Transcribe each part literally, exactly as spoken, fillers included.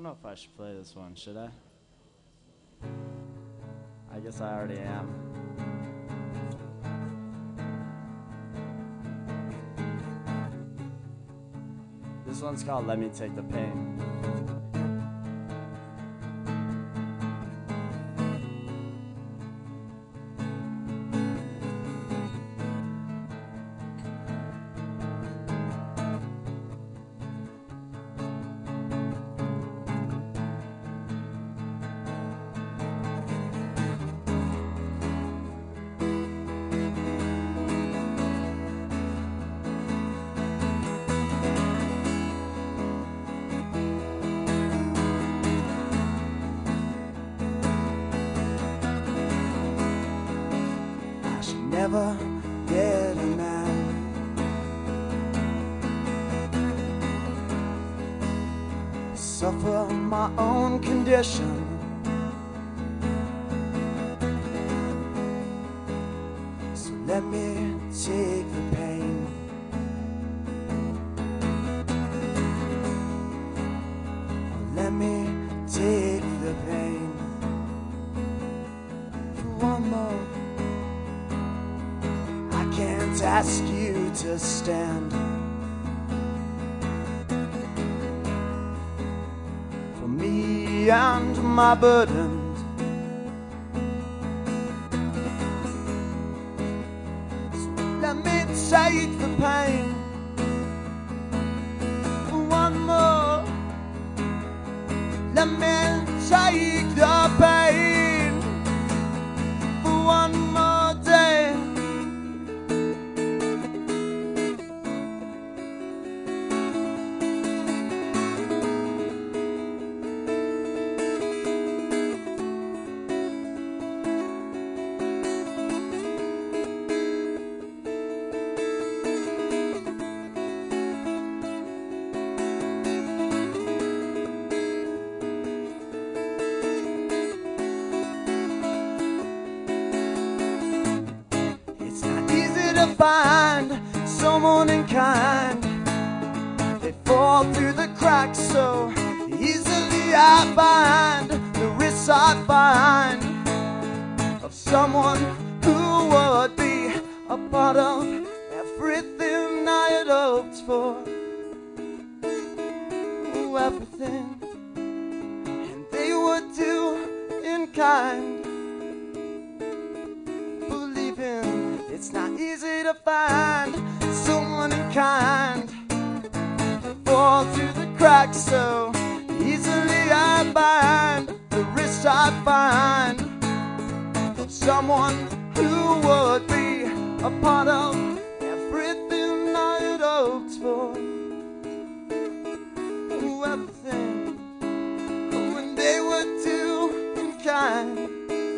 know if I should play this one, should I? I guess I already am. This one's called Let Me Take the Pain. Never get a man suffer my own condition. So let me take the pain. Let me take the pain for one more. Can't ask you to stand for me and my burdens. So let me take the pain for one more. Let me take the pain for one more day. Find someone in kind. They fall through the cracks so easily. I find the risks I find of someone who would be a part of everything I had hoped for. Ooh, everything, and they would do in kind. It's not easy to find someone in kind. Fall through the cracks so easily. I find the risks I find of someone who would be a part of everything I had hoped for. Ooh, everything, oh, and they would do in kind.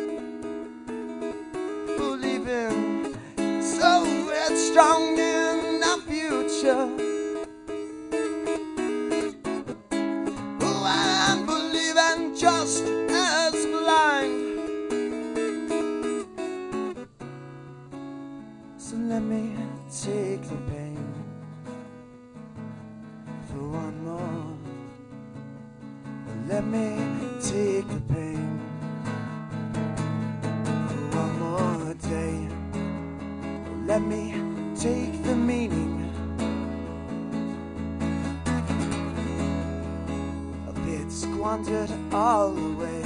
Believing so headstrong in the future. Oh, I'm believing just as blind. So let me take the pain for one more. Let me take the pain for one more day. Let me take the meaning of it squandered all away.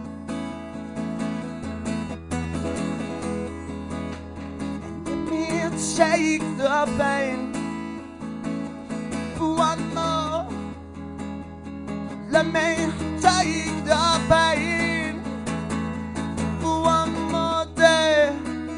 And let me take the pain for one more. Let me take the pain for one more day.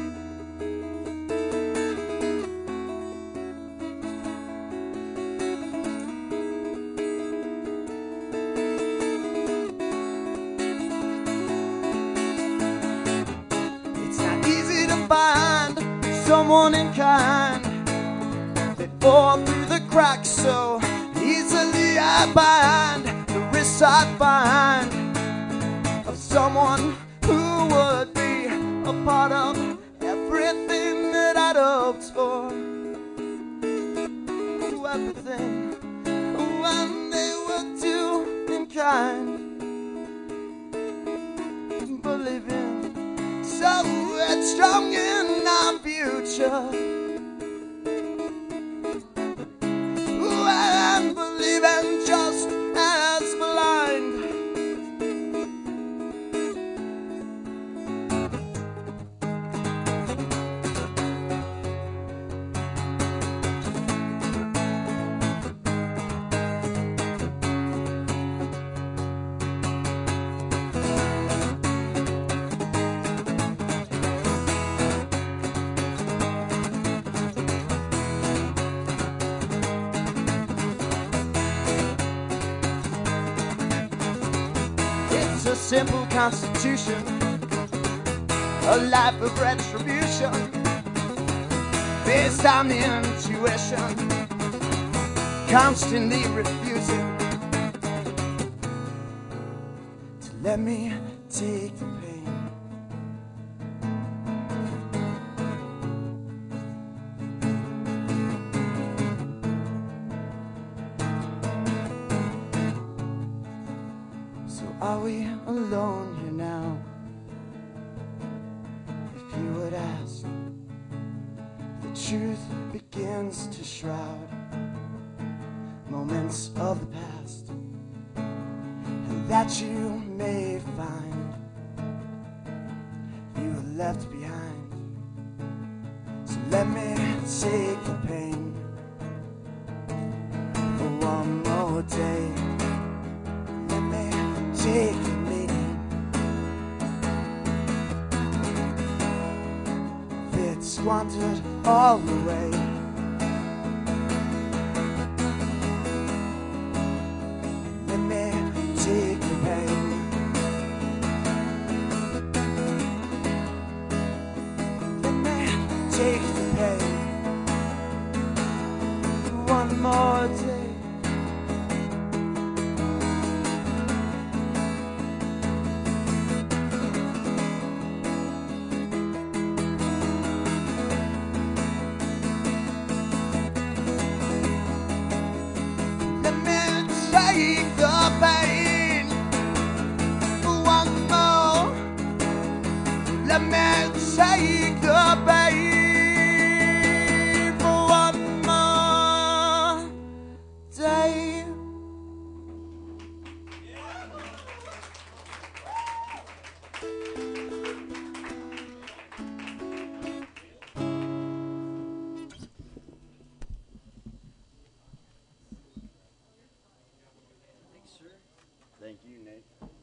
Find someone in kind. They fall through the cracks so easily. I find the risks I find of someone who would be a part of everything that I'd hoped for. Ooh, everything, when they were two in kind. headstrong in our future. And believing just as blind. A simple constitution, a life of retribution, based on intuition, constantly refusing to let me take the pain. So are we alone here now? If you would ask, the truth begins to shroud moments of the past, and that you may find you were left behind. So let me take the pain for one more day. Take the meaning if it's wandered all the way. Let me take the pain. Let me take the pain one more day. Take the pain one more. Let me take the pain for one more day. Thank you, Nate.